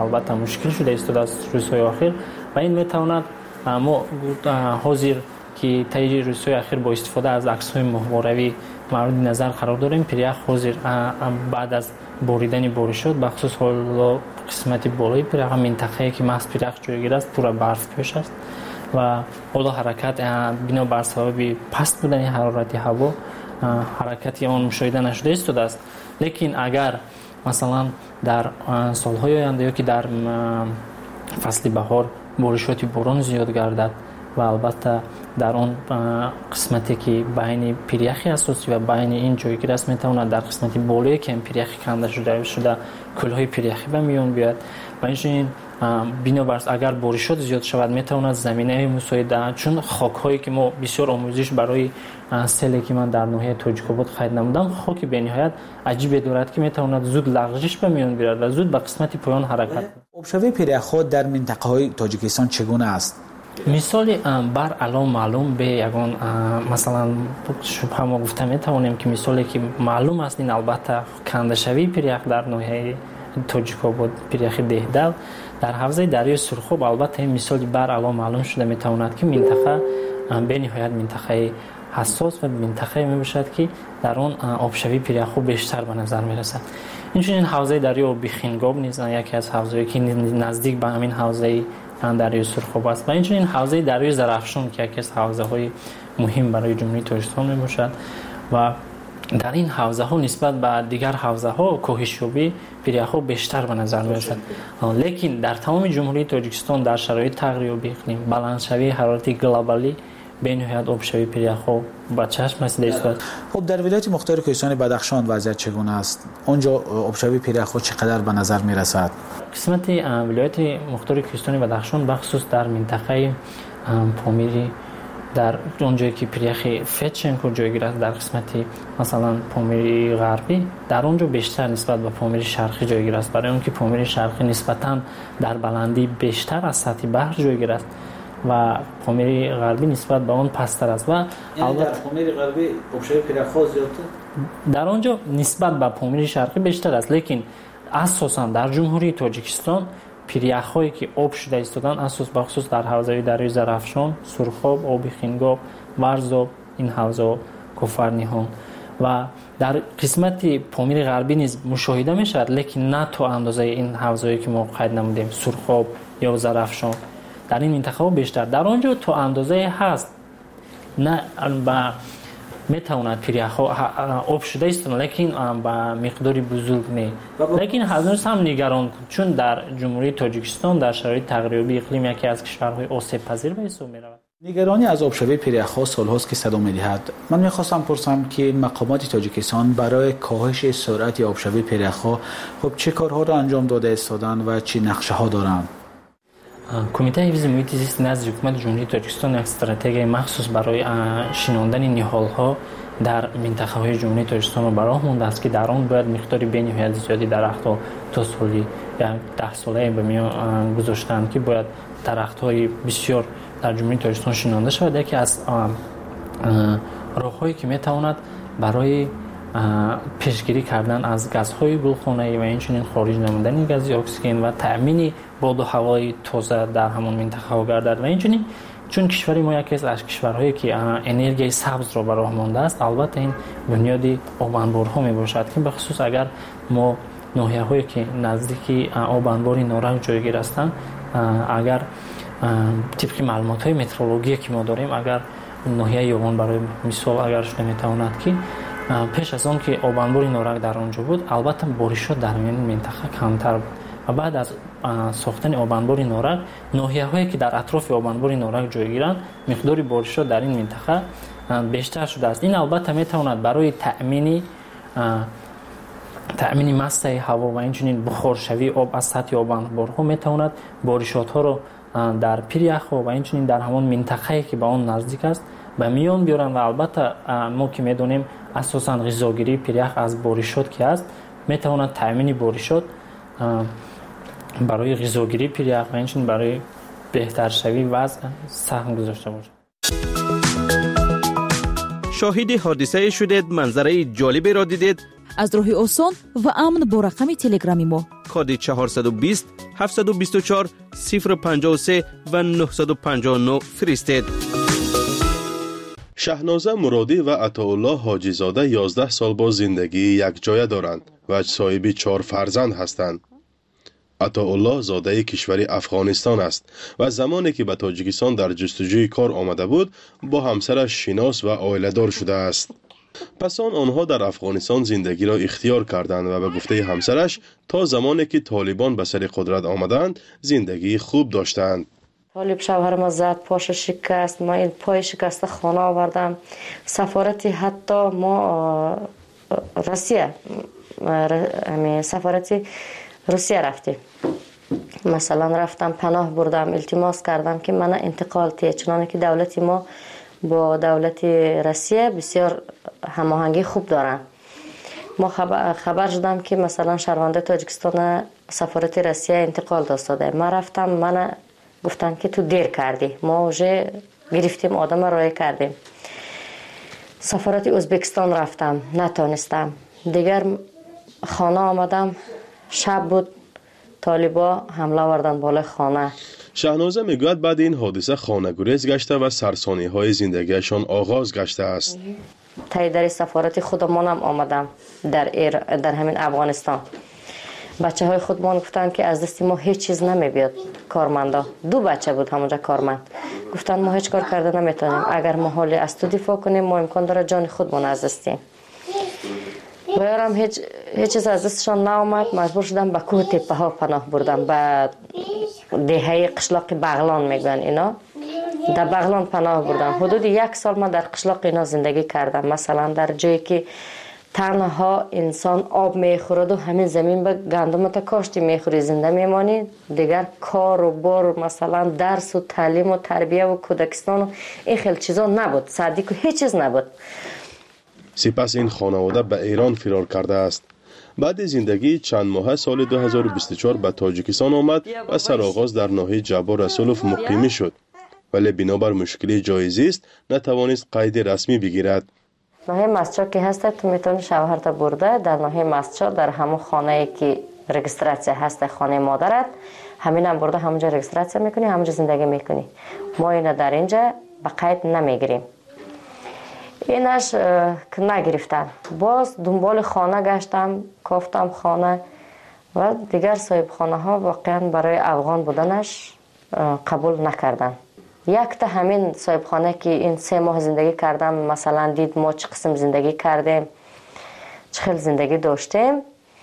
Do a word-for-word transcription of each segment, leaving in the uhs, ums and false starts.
البته مشکل شده ایستاده است روزهای اخیر و این میتواند ما حاضر که طی روزهای اخیر با استفاده از عکس‌های ماهواره‌ای مورد نظر قرار داریم. پیریخ حاضر بعد از بریدن بارشات بخصوص حالا قسمت بالای پیریخ منطقه‌ای که محض پیریخ جایگیر است پر برف پوش است و حالا حرکت بنا بر سبب پست بودن حرارت هوا حرکتی آن مشاهده نشده ایستاده است. لیکن اگر مثلا در سالهای آینده یا که در فصل بهار بارشات باران زیاد گردد و البته در آن قسمتی که بین پیریخی اساسی و بین این جایگیر است میتواند در قسمت بالایی که پیریخی کنده شده شده کلهای پیریخی به میان بیاد و این بنابراین اگر بارشات زیاد شود میتواند زمینه مساعده چون خاک‌هایی که ما بسیار آموزش برای سیلی که من در ناحیه تاجیک‌آباد خرید نمودم خاک به نهایت عجیب دارد که میتواند زود لغزش به میان بیارد و زود به قسمت پایان حرکت کند. آبشوی پیریخ‌ها در منطقه‌های تاجیکستان چگونه است؟ مثال بر علام معلوم به یگان مثلا شبه ما گفته میتوانیم که مثالی که معلوم است این البته کنده شوی پیریخ در ناحیه تاجیک‌آباد پیریخ دهدل در حوزه دریای سرخاب البته این مثالی بر علام معلوم شده میتواند که منطقه به نهایت منطقه حساس و منطقه می باشد که در آن آبشوی پیریخ بیشتر به نظر می رسد. این حوزه دریای بیخینگاب نیز یکی از حوزه‌ای که نزدیک به همین حوزه دریای سرخاب است و این حوزه دریای زرافشان که یکی از حوزه‌های مهم برای جمهوری تاجیکستان می باشد و در این حوزه ها نسبت به دیگر حوزه ها کاهشیابی پیریخ ها بیشتر به نظر می رسد. لیکن در تمام جمهوری تاجیکستان در شرایط تغییر اقلیم بلندشوی حرارت گلوبالی به نهایت آبشوی پیریخ ها با چشم رسیده است. خب در ولایت مختار کوهستان بدخشان وضعیت چگونه است؟ آنجا آبشوی پیریخ ها چقدر به نظر می رسد؟ قسمت ولایت مختار کوهستان بدخشان بخصوص در منطقه پامیری در اونجایی که پیریخ فچنکو جایگیر است در قسمت مثلا پامیری غربی در اونجا بیشتر نسبت به پامیری شرقی جایگیر است برای اون که پامیری شرقی نسبتاً در بلندی بیشتر از سطح بحر جایگیر است و پامیری غربی نسبت به اون پستر است و یعنی در پامیری غربی آبشوی پیریخ ها زیادتر در اونجا نسبت به پامیری شرقی بیشتر است لیکن اساساً در جمهوری تاجیکستان پیریخ‌هایی که آب شده ایستادن اساس به خصوص در حوزه دریای زرافشان، سرخاب، آبی خینگاب، ورزاب این حوزه کفرنیهان و در قسمت پامیر غربی نیز مشاهده میشد لیکن نه تو اندازه این حوزه‌ای که ما قید نمودیم سرخاب یا زرافشان در این منطقه ها بیشتر در آنجا تو اندازه هست نه با میتواند پیریخ ها آب شده است لیکن با مقداری بزرگ نه لیکن هنوز هم نگران چون در جمهوری تاجیکستان در شرایط تغییریابی اقلیم یکی از کشورهای آسیب پذیر به حساب میرود. نگرانی از آبشوی پیریخ ها سالهاست که صدا میدهد. من میخواستم پرسم که مقامات تاجیکستان برای کاهش سرعت آبشوی پیریخ ها خب چه کارها را انجام داده ایستادند و چه نقشه ها دارند؟ کمیته حفظ محیط زیست نزد حکومت جمهوری تاجیکستان یک استراتژی مخصوص برای شناندن نهال‌ها در منطقه‌های جمهوری تاجیکستان را براه مانده است که در آن باید مقداری بی‌نهایت زیادی درخت‌ها تا سالی یا ده ساله به میان گذاشتند که باید درخت‌های بسیار در جمهوری تاجیکستان شنانده شود. یکی از راه‌هایی که می‌تواند برای پیشگیری کردن از گازهای گلخانه‌ای و اینچنین خارج نمودن گاز اکسیژن و تأمین باد و هوای تازه در همان منطقه ها گردد و اینچنین چون کشوری ما یکی از کشورهایی که انرژی سبز را به راه مانده است البته این بنیادی آب انبارها می باشد که به خصوص اگر ما ناحیه هایی که نزدیکی آب انبار نارنج جایگیر هستند اگر طبق معلومات های مترولوژی که ما داریم اگر ناحیه یوان برای مثال اگر شده میتواند که پیش از آن که آب انبار نارنج در آنجا بود البته بارشات در این منطقه کمتر بود و بعد از ساختن آب انبار نارنج ناحیه‌هایی که در اطراف آب انبار نارنج جایگیرند مقدار بارشات در این منطقه بیشتر شده است. این البته میتواند برای تأمین تأمین مصرف هوا و اینچنین بخارشوی آب از سطح آب انبارها میتواند بارشات‌ها را در پیریخ و اینچنین در همان منطقه‌ای که به آن نزدیک است به میان بیارند و البته ما که میدونیم اساساً غذاگیری پیریخ از بارشات که است میتواند تأمین بارشات برای غذاگیری پیریخ و اینچنین برای بهتر شوی وضع سهم گذاشته باشد. شاهد حادثه شدید، منظره جالبی را دیدید، از راه آسان و امن با رقم تلگرامی ما کد چهارصد و بیست هفتصد و بیست و چهار صفر پنجاه و سه و نهصد و پنجاه و نه فرستید. شهنازه مرادی و عطاالله حاجی زاده یازده سال با زندگی یک جایه دارند و صاحب چهار فرزند هستند. عطاالله زاده کشور افغانستان است و زمانی که به تاجیکستان در جستجوی کار آمده بود با همسرش شناس و عائله‌دار شده است. پس آن آنها در افغانستان زندگی را اختیار کردند و به گفته همسرش تا زمانی که طالبان به سر قدرت آمدند زندگی خوب داشتند. طالب شوهر ما زد، پاش شکست، ما این پای شکسته خانه آوردم. سفارتی حتی ما روسیه سفارتی روسیه رفتیم. مثلا رفتم پناه بردم، التماس کردم که من انتقال ته، چنانه که دولتی ما با دولت روسیه بسیار هماهنگی خوب دارن. ما خبر, خبر شدم که مثلا شهرونده تاجیکستان سفارت روسیه انتقال داده. ما رفتم، من گفتن که تو دیر کردی، ما وجه گرفتیم آدم رای کردیم. سفارت ازبکستان رفتم، نتانستم. دیگر خانه آمدم، شب بود، طالبا حمله آوردن بالا خانه. شهنازه میگوید بعد این حادثه خانه گریز گشته و سرسانی های زندگیشان آغاز گشته است. تای در سفارت خودمانم آمدم در ایر در همین افغانستان. بچه های خودمان گفتن که از دست ما هیچ چیز نمیبیاد. کارمندا دو بچه بود همونجا کارمند، گفتن ما هیچ کار کرده نمیتونیم، اگر ما حالی از تو دفاع کنیم ما امکان داره جان خودمون از دستیم. و یارم هیچ هیچ چیز از دستشان ناامد، مجبور شدم به کوه تپه ها پناه بردم، به دهه قشلاق بغلان میگن اینا، در بغلان پناه بردم. حدود یک سال من در قشلاق اینا زندگی کردم. مثلا در جایی که تنها انسان آب میخورد و همین زمین به گندم تا کاشتی میخوری زنده میمانی، دیگر کار و بار مثلا درس و تعلیم و تربیه و کودکستان و این خیلی چیزا نبود، صدیق و هیچ چیز نبود. سپس این خانواده به ایران فرار کرده است. بعد زندگی چند ماه سال دو هزار و بیست و چهار به تاجیکستان آمد و سرآغاز در ناحیه جبار رسولوف مقیمی شد، ولی بنابر مشکلی جایزی است نتوانست قید رسمی بگیرد. ناحیه مسجد که هست تو میتونی شوهرت برده در ناحیه مسجد در همون خانه که رجیستراسیون هست، خانه مادرت، همین هم برده همونجا رجیستراسیون میکنی، همونجا زندگی میکنی. ما اینو در اینجا به قید نمیگیریم. اینش که نگرفتن، باز دنبال خانه گشتم، کافتم خانه و دیگر صاحب خانه ها واقعا برای افغان بودنش قبول نکردن. یک تا همین صاحب خانه که این سه ماه زندگی کردم مثلا دید ما چه قسم زندگی کردیم، چه خیلی زندگی داشتیم،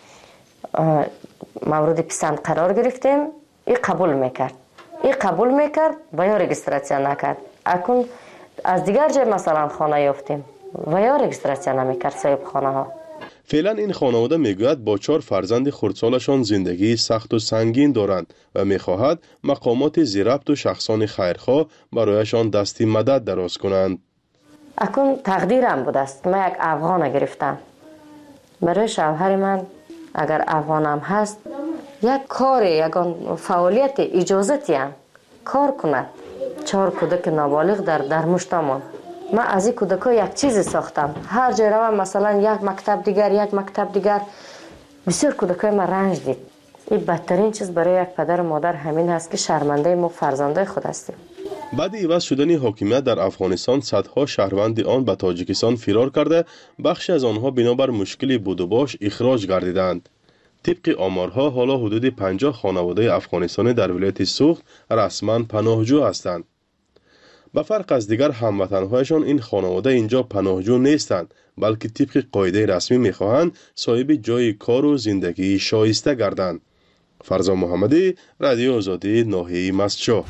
مورد پسند قرار گرفتیم، این قبول میکرد این قبول میکرد و یا رجیستراسیون نکرد. اکنون از دیگر جای مثلا خانه یافتیم و یا رجیستراسیون نمیکرد صاحب خانه ها. فعلا این خانواده میگوید با چهار فرزند خردسالشان زندگی سخت و سنگین دارند و میخواهد مقامات ضبط و شخصان خیرخواه برایشان دستی مدد دراز کنند. اکنون تقدیرم بود است من یک افغان گرفتم. برای شوهر من اگر افغانم هست یک کار، یک فعالیت اجازتی هم کار کند. چهار کودک نابالغ در در مشتمان. من از این کودکا یک چیزی ساختم، هر جای روم مثلا یک مکتب دیگر یک مکتب دیگر، بسیار کودکای ما رنج دید. این بدترین چیز برای یک پدر و مادر همین هست که شرمنده ما فرزندای خود هستیم. بعد عوض شدن حاکمیت در افغانستان صدها شهروند آن به تاجیکستان فرار کرده، بخشی از آنها بنابر مشکلی بود و باش اخراج گردیدند. طبق آمارها حالا حدود پنجاه خانواده افغانستانی در ولایت سوخت رسما پناهجو هستند. به فرق از دیگر هموطنهایشان این خانواده اینجا پناهجو نیستند، بلکه طبق قاعده رسمی میخواهند صاحب جای کار و زندگی شایسته گردند. فرزان محمدی، رادیو آزادی، ناحیه مسجد.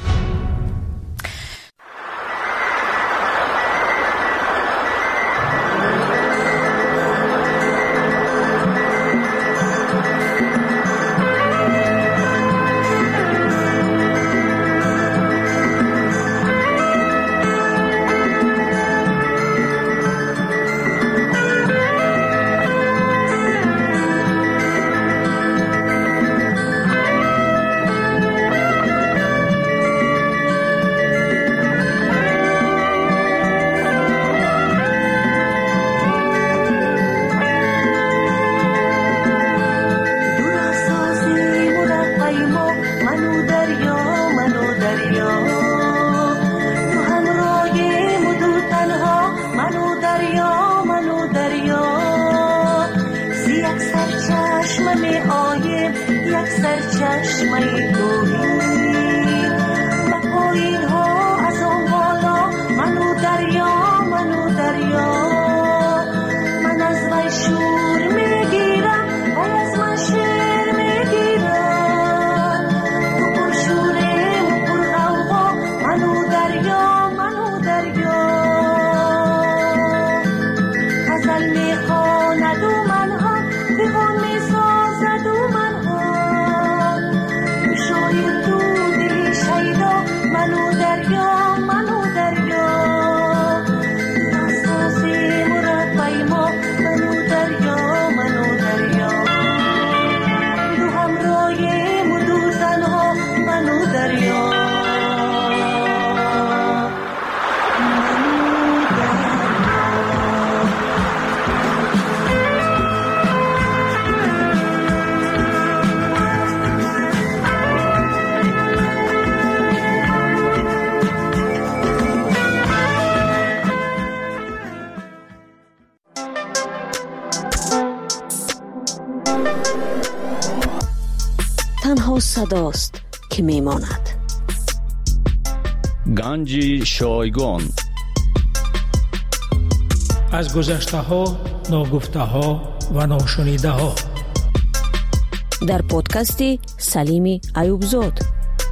منو دریا منو دریا تو همراهیم و دو تنها منو دریا منو دریا سی یک سر چشم می آیم یک سر چشم می گوهیم و پایین ها از آن بالا منو دریا منو دریا من از وی شور میگیرم و از من شعر میگیرم تو پر شوریم و پر غوغا منو دریا منو دریا غزل میخواند و منها دیوان میسازد و منها تو شاید تو دلی شیدا منو دریا منو دریا ناسازی مربی ما منو دریا منو دریا دو همراهیم و دو تنها منو دریا منو دریا تنها صداست که میماند. گنج شایگان از گذشته ها، ناگفته ها و ناشنیده ها در پادکست سلیم ایوبزاد.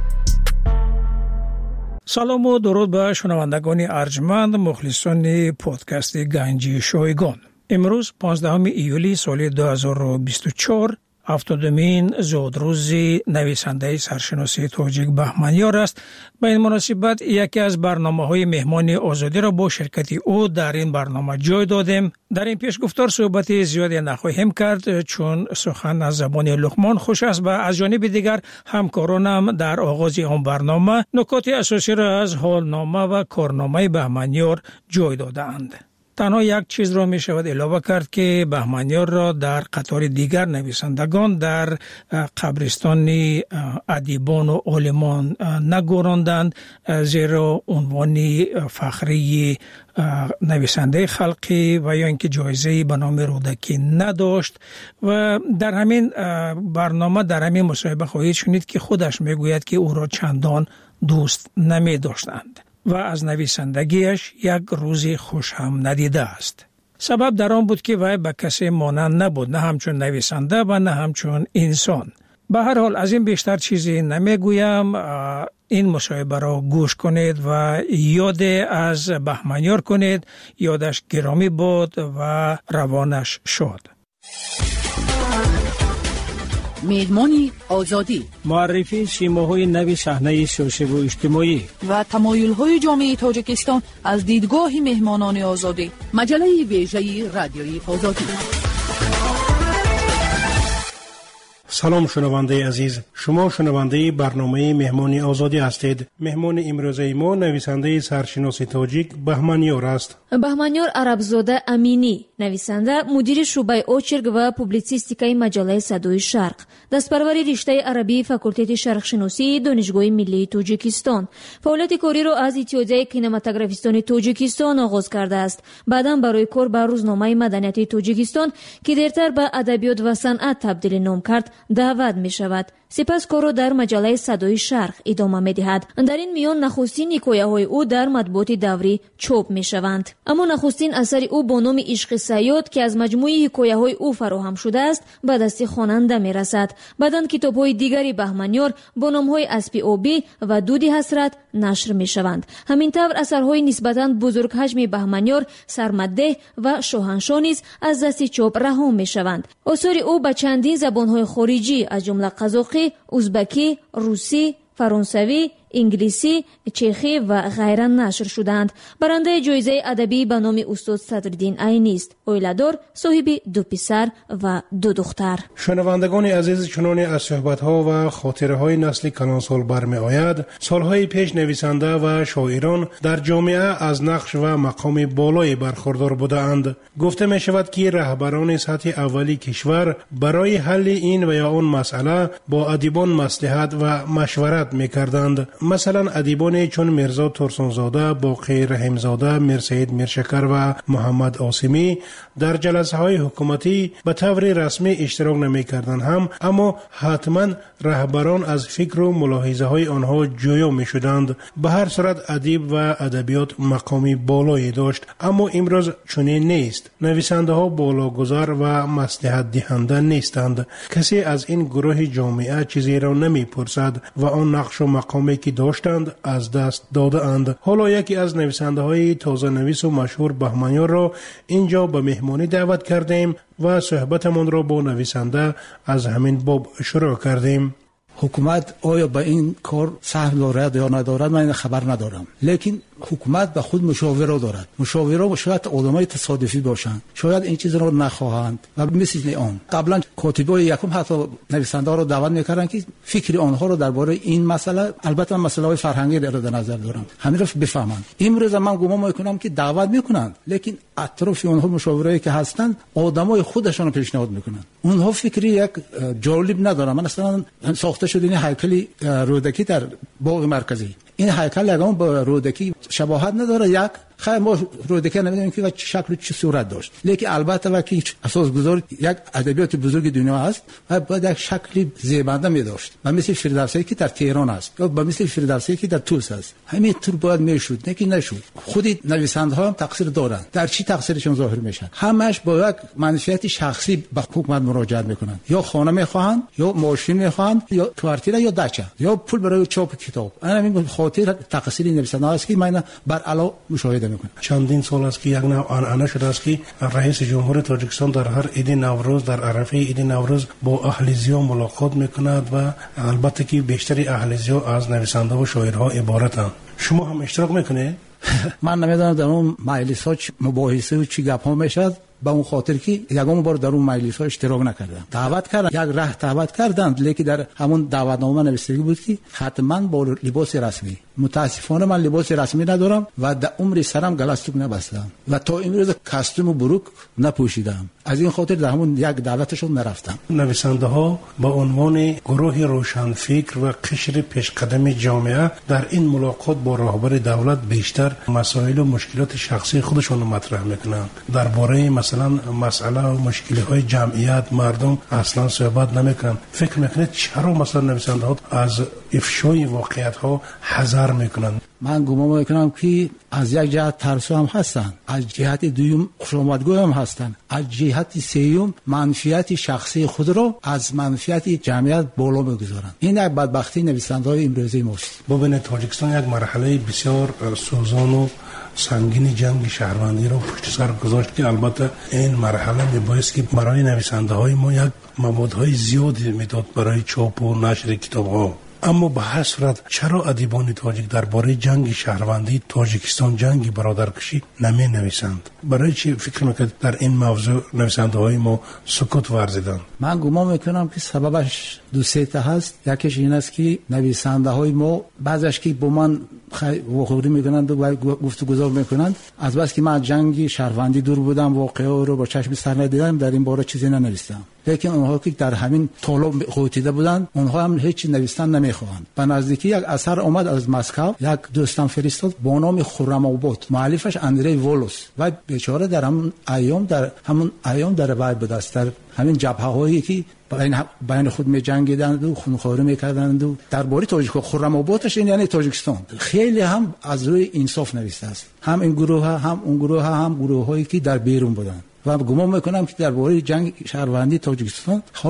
سلام و درود به شنوندگان ارجمند مخلصان پادکست گنج شایگان. امروز پانزدهم ایولی سال دو هزار و بیست و چهار هفتادمین زودروز نویسنده سرشناسی تاجیک بهمنیار است. به این مناسبت یکی از برنامه‌های مهمان آزادی را با شرکت او در این برنامه جای دادیم. در این پیشگفتار صحبت زیادی نخواهیم کرد چون سخن از زبان لقمان خوش است و از جانب دیگر همکارانم در آغاز آن برنامه نکات اساسی را از حالنامه و کارنامه بهمنیار جای داده‌اند. تنها یک چیز را می شود علاوه کرد که بهمنیار را در قطار دیگر نویسندگان در قبرستان ادیبان و عالمان نگذراندند، زیرا عنوان فخری نویسنده خلقی و یا اینکه جایزه به نام رودکی نداشت. و در همین برنامه در همین مصاحبه خواهید شنید که خودش می گوید که او را چندان دوست نمی داشتند و از نویسندگیش یک روزی خوش هم ندیده است. سبب در آن بود که وی به کسی مانند نبود، نه همچون نویسنده و نه همچون انسان. به هر حال از این بیشتر چیزی نمیگویم. این مصاحبه را گوش کنید و یاد از بهمنیار کنید. یادش گرامی بود و روانش شاد. میدمانی آزادی، معرفی سیماهای نوی صحنه سیاسی و اجتماعی و تمایل‌های جامعه تاجیکستان از دیدگاه مهمانان آزادی. مجله ویژه رادیویی آزادی. سلام شنونده عزیز، شما شنونده برنامه مهمان آزادی هستید. مهمان امروزه ما نویسنده سرشناسی تاجیک بهمنیار است. بهمنیار عربزاده امینی، نویسنده، مدیر شعبه اوچرگ و پوبلیسیستیکای مجله صدای شرق، دستپروری رشته عربی فاکولته شرق شناسی دانشگاه ملی تاجیکستان. فعالیت کاری را از اتحادیه کینماتوگرافیستان تاجیکستان آغاز کرده است. بعداً برای کار به روزنامه مدنیت تاجیکستان که دیرتر به ادبیات و صنعت تبدیل نام کرد دعوت می شود. سپس کار را در مجله صدای شرق ادامه می دهد. در این میان نخستین حکایه های او در مطبوعات دوری چاپ می شوند. اما نخستین اثر او با نام عشق صیاد که از مجموعه حکایه های او فراهم شده است به دست خواننده می رسد. بعداً کتاب های دیگری بهمنیار با نام های اسب آبی و دود حسرت نشر می شوند. همین طور اثرهای نسبتاً بزرگ حجم بهمنیار سرمده و شاهنشاه نیز از دست چاپ رها می شوند. آثار او به چندین زبان های خارجی از جمله قزاقی، ازبکی، روسی، فرانسوی، انگلیسی، چخی و غیره نشر شدند. برنده جایزه ادبی به نام استاد صدرالدین عینی است. اویلادور صاحب دو پسر و دو دختر. شنوندگان عزیز، چنان از صحبت‌ها و خاطره‌های نسل کلانسال برمی‌آید، سالهای پیش نویسنده و شاعران در جامعه از نقش و مقام بالایی برخوردار بودند. گفته می شود که رهبران سطح اولی کشور برای حل این و یا آن مسئله با ادیبان مصلحت و مشورت می‌کردند. مثلا ادیبان چون میرزا ترسانزاده، باقی رحیمزاده، میرسید میرشکر و محمد عاصمی در جلسه‌های حکومتی به طور رسمی اشتراک نمی‌کردند هم، اما حتما رهبران از فکر و ملاحظه‌های آنها جویا می‌شدند. به هر صورت ادیب و ادبیات مقامی بالایی داشت، اما امروز چنین نیست. نویسنده‌ها بالاگذار و مصلحت دهنده نیستند. کسی از این گروه جامعه چیزی را نمی‌پرسد و آن نقش و مقامی که داشتند از دست داده اند. حالا یکی از نویسنده‌های تازه نویس و مشهور بهمنیار را اینجا به مهمانی دعوت کردیم و صحبتمان را با نویسنده از همین باب شروع کردیم. حکومت آیا به این کار سهم دارد یا ندارد من خبر ندارم، لیکن حکومت به خود مشاور دارد. مشاورا شاید آدمای تصادفی باشند، شاید این چیز را نخواهند و مثل آن قبلا کاتبای یکم حتی نویسنده را دعوت میکردن که فکر آنها را درباره این مسئله، البته مسائل فرهنگی را در نظر دارم، همین را بفهمند. امروز من گمان میکنم که دعوت میکنند، لیکن اطراف آنها مشاورایی که هستند آدمای خودشون رو پیشنهاد میکنند. اونها فکری یک جالب ندارن. من اصلا ساخته شده این هیکل رودکی در باغ مرکزی، این هیکل یگان با رودکی شباهت نداره. یک خیلی ما رودکی نمیدونیم که چه شکل چه صورت داشت، لیکن البته وقتی اساس گذار یک ادبیات بزرگ دنیا است و باید یک شکل زیبنده می داشت، و مثل فردوسی که در تهران است یا با مثل فردوسی که در طوس است، همین طور باید میشد، نه که نشد. خود نویسنده ها هم تقصیر دارند. در چی تقصیرشون ظاهر میشه؟ همش با یک منفعت شخصی به حکومت مراجعه میکنند. یا خانه میخواهند، یا ماشین میخواهند، یا کوارتیر، یا دچه، یا پول برای چاپ کتاب. همین خاطر تقصیر نویسنده است که من بر علا مشاهده میکنم. چندین سال است که یک نوع آنعنه شده است که رئیس جمهور تاجیکستان در هر عید نوروز، در عرفه عید نوروز با اهلیزی‌ها ملاقات میکند و البته که بیشتر اهلیزی‌ها از نویسنده و شاعرها عبارتند. شما هم اشتراک میکنه؟ من نمیدونم در اون مجلس‌ها مباحثه و چی گپ‌ها میشد، با اون خاطر که یگام بار در اون مجلس‌ها اشتراک نکردم. دعوت کردن، یک راه دعوت کردند، لیکن در همون دعوتنامه نوشته بود که حتما با لباس رسمی. متاسفانه من لباس رسمی ندارم و در عمر سرم گلستوک نبستم و تا امروز کاستوم و بروک نپوشیدم. از این خاطر در همون یک دعوتشون نرفتم. نویسنده ها با عنوان گروه روشنفکر و قشر پیشقدم جامعه در این ملاقات با رهبر دولت بیشتر مسائل و مشکلات شخصی خودشون مطرح میکنند. درباره مثلا مسئله و مشکلات جمعیت مردم اصلا صحبت نمیکنند. فکر میکنید چرا مثلا نویسنده ها از افشای واقعیت ها حذر میکنند؟ من گمان میکنم که از یک جهت ترسو هم هستند، از جهت دوم خوشامدگو هم هستند، از جهت سوم منفعت شخصی خود را از منفعت جمعیت بالا میگذارند. این یک بدبختی نویسنده‌های امروزی ماست. ببینید تاجیکستان یک مرحله بسیار سوزان و سنگین جنگ شهروندی را پشت سر گذاشت که البته این مرحله میبایست که برای نویسنده های ما یک موادهای زیادی میداد برای چاپ و نشر کتاب ها. اما به هر صورت چرا ادیبان تاجیک درباره جنگ شهروندی تاجیکستان، جنگ برادرکشی نمی نویسند؟ برای چی فکر میکنید در این موضوع نویسنده های ما سکوت ورزیدند؟ من گمان میکنم که سببش دو سه تا هست. یکیش این است که نویسنده های ما بعضیش که با من واخوری میکنند و گفتگو میکنند، از بس که من جنگ شهروندی دور بودم، واقعا رو با چشم سر ندیدم، در این باره چیزی ننوشتم. لیکن اونها که در همین طالب قوتیده بودند، اونها هم هیچ نوشتن نمیخواهند. به نزدیکی یک اثر اومد از مسکو، یک دوستم فرستاد با نام خرم آباد، مؤلفش اندری وولوس، و بیچاره در همون ایام در همون ایام در وای بود است، در همین جبهه هایی که بین بین خود می جنگیدند و خونخواری میکردند و درباره تاجیک خرم آبادش این یعنی تاجیکستان خیلی هم از روی انصاف نوشته است. هم این گروه ها هم اون گروه ها هم گروه هایی که در بیرون بودند و گمان میکنم که درباره جنگ شهروندی تاجیکستان حالا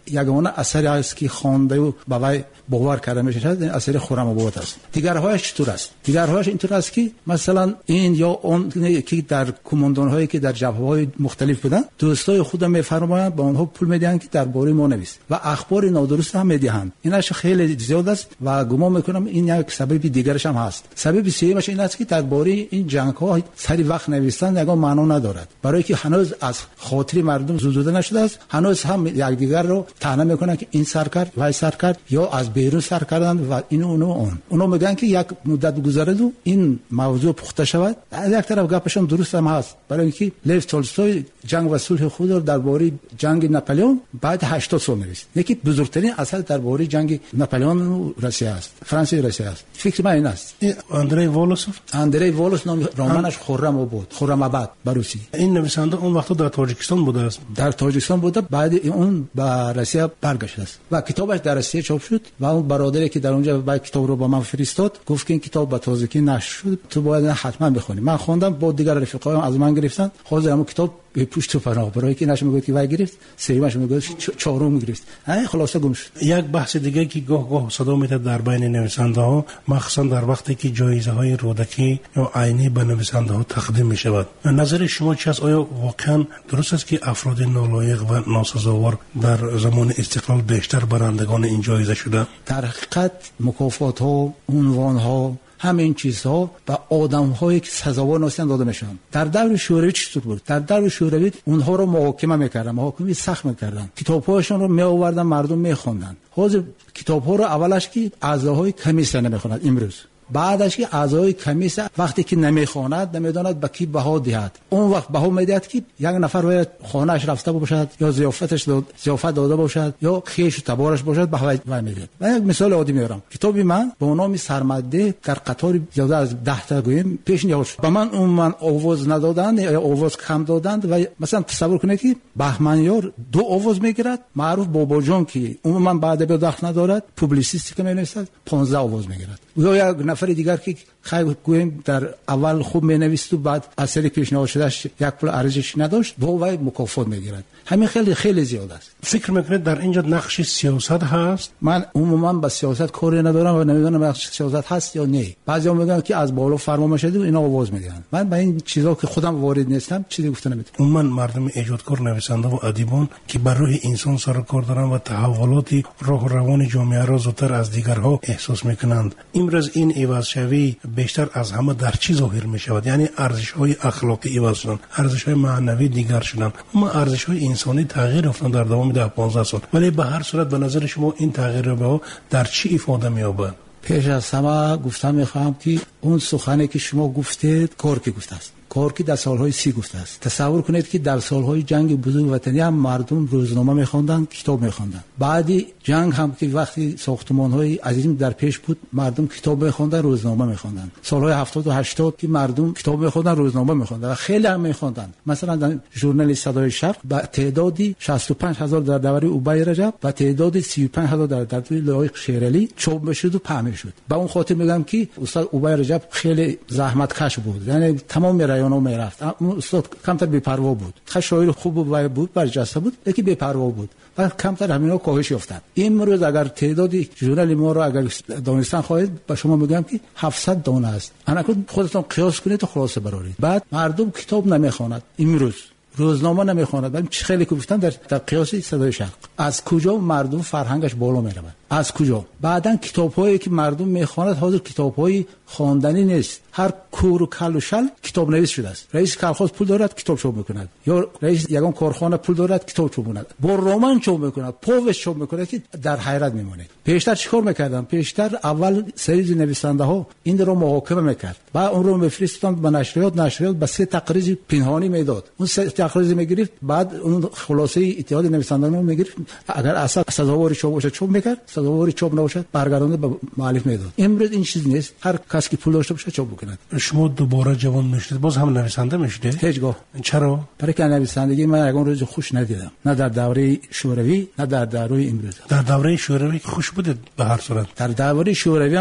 یگانه اثری است که خوانده و به وی باور کرده میشه اثر خرم آباد است. دیگرهایش چطور است؟ دیگرهایش اینطور است که مثلا این یا اون که در کماندان هایی که در جبهه های مختلف بودن دوستای خودم میفرمایند با اونها پول میدن که درباره ما نویس و اخبار نادرست هم میدهند. اینش خیلی زیاد است و گمان میکنم این یک سبب دیگرش هم هست. سبب سومش این است که درباره این جنگ ها سری وقت نوشتن یگان معنا ندارد، برای که هنوز از خاطر مردم زدوده نشده است. هنوز هم یکدیگر رو طعنه میکنن که این سر کرد وای سر کرد یا از بیرون سر کردن و اینو اونو اون اونو میگن که یک مدت گذرد و این موضوع پخته شود. از یک طرف گپشون درست هم هست، برای اینکه لیو تولستوی جنگ و صلح خود رو درباره جنگ ناپلئون بعد هشتاد سال نوشت. یکی بزرگترین اثر درباره جنگ ناپلئون و روسیه است، فرانسه و روسیه است. فکر من این است. اندری والوسوف اندری والوس نام رمانش خرم آباد، خرم آباد بروسی. این نویسنده اون وقت در تاجیکستان بوده است. در تاجیکستان بوده، بعد اون به روسیه برگشت است و کتابش در روسیه چاپ شد و اون برادری که در اونجا با کتاب رو با من فرستاد گفت که این کتاب به تازگی نشر شد، تو باید حتما بخونی. من خوندم، با دیگر رفیقایم از من گرفتن، حاضر همون کتاب به پشت و پناه برای که نشه میگه که وای گرفت، سومش میگه چهارم گرفت. ها خلاصه گم شد. یک بحث دیگه که گاه گاه صدا میاد در بین نویسنده ها، مخصوصا در وقتی که جایزه های رودکی یا عینی به نویسنده ها تقدیم می شود، نظر شما چی است؟ آیا واقعا درست است که افراد نالایق و ناسزاوار در زمان استقلال بیشتر برندگان این جایزه شده؟ در حقیقت مکافات ها، عنوان ها، همین چیزها به آدم‌هایی که سزاوار نیستند داده میشن. در دور شوروی چطور بود؟ در دور شوروی اونها رو محاکمه میکردن، محاکمه سخت میکردن، کتاب‌هاشون رو میآوردن مردم میخوندن. حاضر کتاب‌ها رو اولش که اعضاهای کمیسیون نمیخونند، امروز بعدش که اعضای کمیسیون وقتی که نمیخواند نمیداند به کی بها دهد، اون وقت بها میدهد که یک نفر باید خانه‌اش رفته باشد یا ضیافتش داد ضیافت داده باشد یا خیش و تبارش باشد بها میدهد. من یک مثال عادی میارم. کتاب من با نام سرمده در قطار زیاده از ده تا گویم پیش نیاد شد. به من اون من آواز ندادند یا آواز کم دادند و مثلا تصور کنید که بهمنیار دو آواز میگیرد، معروف بابا جان که اون من بعد به دخل ندارد، پوبلیسیستی که مینویسد پانزده آواز میگیرد. یا یک نفر دیگر که خیلی گویم در اول خوب مینویسد و بعد اثری پیشنهاد شدهش یک پول ارزش نداشت، با وی مکافات میگیرد. همین خیلی خیلی زیاد است. فکر میکنید در اینجا نقش سیاست هست؟ من عموما با سیاست کاری ندارم و نمیدونم نقش سیاست هست یا نه. بعضیا میگن که از بالا فرمان شده و اینا آواز میدن. من با این چیزا که خودم وارد نیستم چیزی گفته نمیتونم. عموما مردم ایجادکار، نویسنده و ادیبان که بر روح انسان سر کار دارن و تحولات راه و روان جامعه را زودتر از دیگرها احساس میکنند، امروز این عوض شوی بیشتر از همه در چی ظاهر میشود؟ یعنی ارزش‌های اخلاقی عوض شدن، ارزش‌های معنوی دیگر شدن، اما ارزش‌های انسانی تغییر افتاد در دوام ده پانزده سال. ولی به هر صورت به نظر شما این تغییر رو در چی افاده می‌یابد؟ پیش از همه گفتم می‌خوام که اون سخنی که شما گفتید کار که گفته است، کار که در سالهای سی گفته است. تصور کنید که در سالهای جنگ بزرگ وطنی هم مردم روزنامه می‌خواندند، کتاب می‌خواندند. بعدی جنگ هم که وقتی ساختمان‌های عظیم در پیش بود، مردم کتاب می‌خواندند، روزنامه می‌خواندند. سالهای هفتاد و هشتاد که مردم کتاب می‌خواندند، روزنامه می‌خواندند و خیلی هم می‌خواندند. مثلا در ژورنال صدای شرق با تعدادی شصت و پنج هزار در دوره اوبای رجب و تعدادی سی و پنج هزار در دوره لایق شیرالی چاپ می‌شد و پهن شد. با اون خاطر میگم که استاد اوبای رجب خیلی زحمتکش بود. یعنی تمام رایانو میرفت. استاد کمتر بی‌پروا بود. خیلی شاعر خوب بود، برجسته بود، لیکن بی‌پروا بود. و کمتر همینا کاهش یافتند. امروز اگر تعدادی ژورنال ما را اگر دانستان خواهید، با شما میگم که هفتصد دانه است. انا خودتون قیاس کنید و خلاصه برآورید. بعد مردم کتاب نمیخواند، امروز روزنامه نمیخواند. ولی چه خیلی گفتن در در قیاس صدای شرق از کجا مردم فرهنگش بالا میرود؟ از کجا؟ بعدن کتاب‌هایی که مردم میخواند حاضر کتاب‌های خواندنی نیست. هر کور و کل و شل کتاب نویس شده است. رئیس کارخانه پول دارد کتاب چاپ میکند، یا رئیس یگان کارخانه پول دارد کتاب چاپ میکند، با رمان چاپ میکند، پوست چاپ میکند که در حیرت میمانید. پیشتر چیکار میکردن؟ پیشتر اول سری نویسنده ها این رو محاکمه میکرد، بعد اون رو میفرستادن به نشریات، نشریات به سه تقریر پنهانی میداد، اون سه تقریر میگرفت، بعد اون خلاصه اتحاد نویسندگان رو میگرفت، اگر اصلا سزاوار چاپ باشه چاپ میکرد، سزاوار چاپ نباشه برگردونده به مؤلف میداد. امروز این چیز نیست، هر کسی که پول داشته باشه چاپ بکنه. شما دوباره جوان میشید، باز هم نویسنده میشید؟ هیچگاه. چرا؟ برای که نویسندگی من یگان روز خوش ندیدم، نه در دوره شوروی نه در دوره امروز. در دوره شوروی خوش بود به هر صورت. در دوره شوروی هم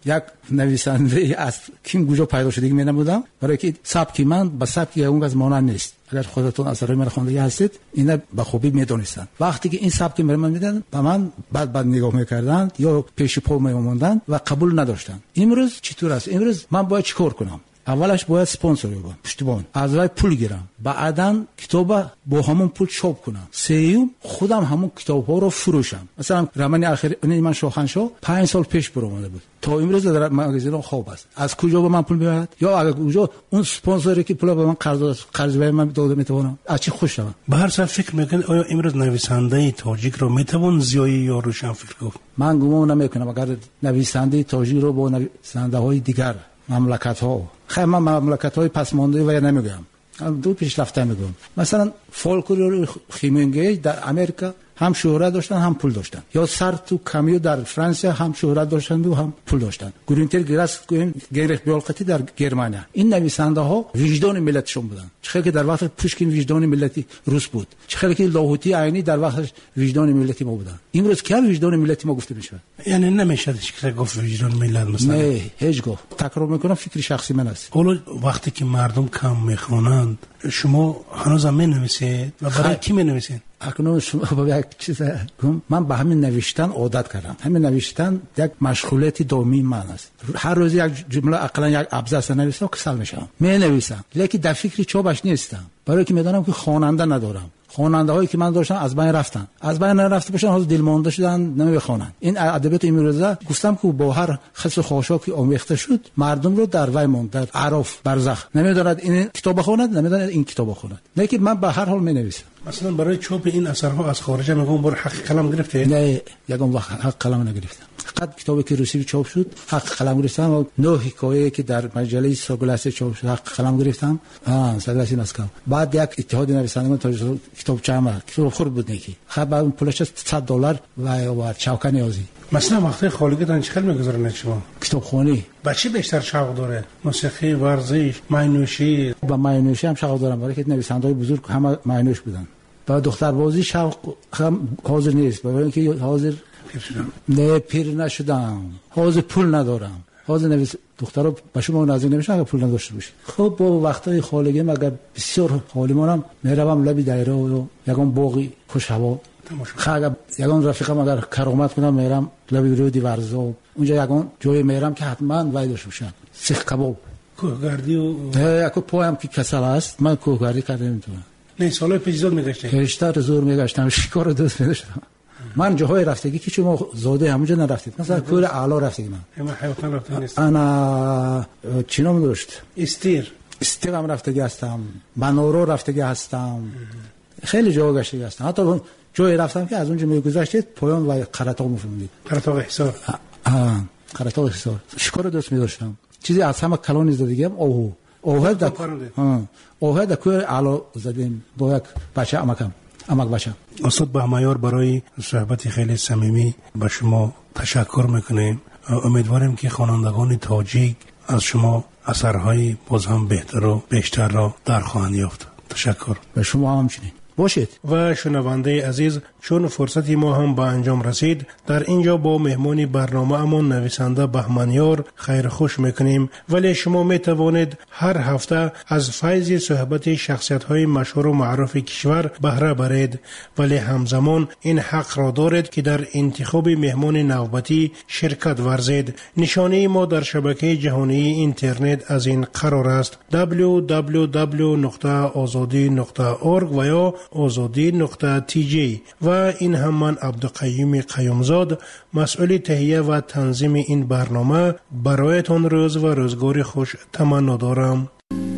یک نویسنده از کیم گوجا پیدا شده می نمودم، برای که سبک من با سبک اون از مانند نیست. اگر خودتون اثرای من خوانده هستید اینا به خوبی میدونستن. وقتی که این سبک من میدن به من بعد بعد نگاه میکردن یا پیش پا میموندن و قبول نداشتن. امروز چطور است؟ امروز من باید چیکار کنم؟ اولش باید اسپانسر بگم، پشتیبان، از راه پول گیرم، بعداً کتاب با همون پول چاپ کنم، سوم خودم همون کتاب‌ها رو فروشم. مثلا رمان اخیر من شاهنشاه پنج سال پیش برآمده بود، تا امروز در مغازه خواب است. از کجا به من پول میاد؟ یا اگر کجا اون اسپانسری که پول به من قرض قرض به من داده میتونم از چی خوش شوم؟ به هر صورت فکر میکنید آیا امروز نویسنده تاجیک رو میتوان زیایی یا روشن فکر گفت؟ من گمان نمیکنم اگر نویسنده تاجیک رو با نویسنده‌های دیگر مملکت‌ها، خیلی من مملکت‌های پسمانده و یا نمیگم، دو پیشرفته میگم. مثلا فولکلور خیمنگی در امریکا هم شهرت داشتن هم پول داشتن، یا سارتو کامیو در فرانسه هم شهرت داشتن و هم پول داشتن، گرینتر گراس گینریخ بیالقتی در گرمانیا. این نویسنده ها وجدان ملتشون بودن، چه که در وقت پوشکین وجدان ملتی روس بود، چه که لاهوتی عینی در وقت وجدان ملتی ما بودن. امروز که وجدان ملتی ما گفته میشه، یعنی نمیشه که گفت وجدان ملت مثلا. نه هیچ گفت، تکرار میکنم، فکر شخصی من است. حالا وقتی که مردم کم میخونند شما هنوز هم مینویسید و برای کی مینویسید؟ اکنون شما با یک چیز گم، من به همین نوشتن عادت کردم. همین نوشتن یک مشغولیت دائمی من است. هر روز یک جمله اقلا یک ابزار نویسم که کسل میشم، می نویسم، لیکن در فکر چوبش نیستم، برای که میدونم که خواننده ندارم. خواننده هایی که من داشتم از بین رفتن، از بین رفته باشن، حالا دلمانده شدن، نمیخوانن. این ادبیات امروزه گفتم که با هر خص خاشاکی آمیخته شد، مردم رو در وی ماند، در عرف برزخ، نمیداند این کتاب بخواند، نمیداند این کتاب بخواند. لیکن من به هر حال می نویسم. مثلا برای چاپ این اثرها از خارج میگم بر حق قلم گرفته؟ نه، یگان وقت حق قلم نگرفتم. فقط کتابی که روسی چاپ شد حق قلم گرفتم و نه حکایه که در مجله ساگلاسه چاپ شد حق قلم گرفتم. ها ساگلاسی نسکم. بعد یک اتحاد نویسندگان تا کتاب چما کتاب خور بود نیکی. خب اون پولش صد دلار و و چاوکا نیازی. مثلا وقتی خالقتان چقدر میگذارن شما؟ کتابخوانی. بچه بیشتر شوق داره؟ موسیقی، ورزش، معنوشی؟ با معنوشی هم شوق دارم، برای که نویسنده‌های بزرگ همه معنوش بودن. با دختر بازی شوق هم حاضر نیست، برای اینکه حاضر پیر شدم. نه پیر نشدم، حاضر پول ندارم. حاضر نویس دخترها به شما نازک نمیشن اگر پول نداشته باشید. خب با وقتای خالگی مگر بسیار خالیمونم میروم لبی دایره و یگان باقی خوش هوا خاگه یگان رفیقم اگر کرامت کنم میرم لبی رودی ورزا، اونجا یگان جای میرم که حتما وای داشته باشن سیخ کباب، کوهگردی و اکو پایم که کسل است، من کوهگردی کردم نمیتونم. نه سالای پیش زود میگشتم، بیشتر زور میگشتم، شکار دوست میداشتم. من جاهای رفتگی که شما زاده همونجا نرفتید، مثلا کوه اعلی رفتگی من من حیوان رفتم نیست. انا چی نام داشت؟ استیر استیر هم رفتگی هستم، منورو رفتگی هستم، خیلی جا گشتگی هستم. حتی جایی رفتم که از اونجا میگذشتید پایان و قرطاق میفهمید. قرطاق حصار. آه قرطاق حصار. شکار دوست می‌داشتم. چیزی از همه کلانی زدگیم اوه. اوه دک. آه. اوه دکوی اعلی زدیم با یک بچه امکم. امک بچه. استاد بهمایار برای صحبت خیلی صمیمی به شما تشکر میکنیم. امیدواریم که خوانندگان تاجیک از شما اثرهای باز هم بهتر و بیشتر را در خواهند یافت. تشکر. به شما همچنین. باشید. و شنونده عزیز، چون فرصتی ما هم به انجام رسید، در اینجا با مهمانی برنامه امون نویسنده بهمنیار خیر خوش میکنیم. ولی شما می توانید هر هفته از فیض صحبت شخصیت های مشهور و معروف کشور بهره برید، ولی همزمان این حق را دارید که در انتخاب مهمان نوبتی شرکت ورزید. نشانه ما در شبکه جهانی اینترنت از این قرار است: دبلیو دبلیو دبلیو نقطه آزادی نقطه اورگ و یا آزادی نقطه تی جی. و این هم من عبدالقیوم قیومزاد، مسئول تهیه و تنظیم این برنامه، برایتان روز و روزگار خوش تمنا دارم.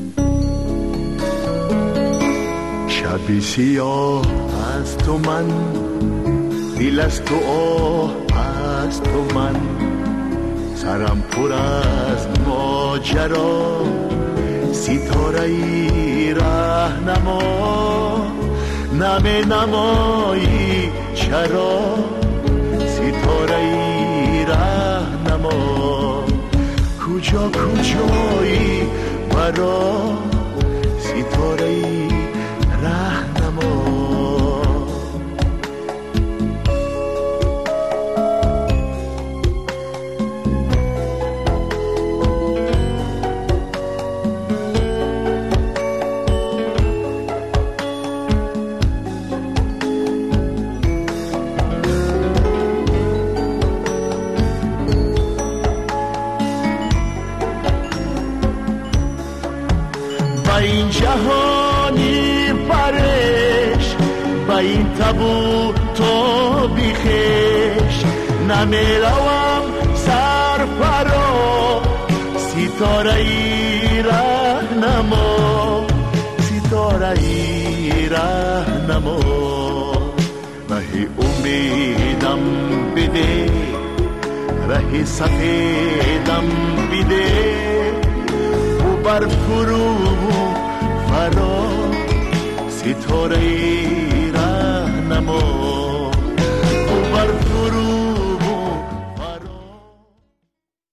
شبی سیاه از تو من، دل از تو آه از تو من، سرم پر از ماجرا، ستاره ای رهنما، نمی نمایی چرا، ستاره ای رهنما، کجا کجایی برا، ستاره ای رهنما. این جهانی پرش به این تبو تو بیخش نمیروم سر پرو ستاره ای رهنما ستاره ای رهنما رهی امیدم بده رهی سفیدم بده و بر فرو فرا ستاره ای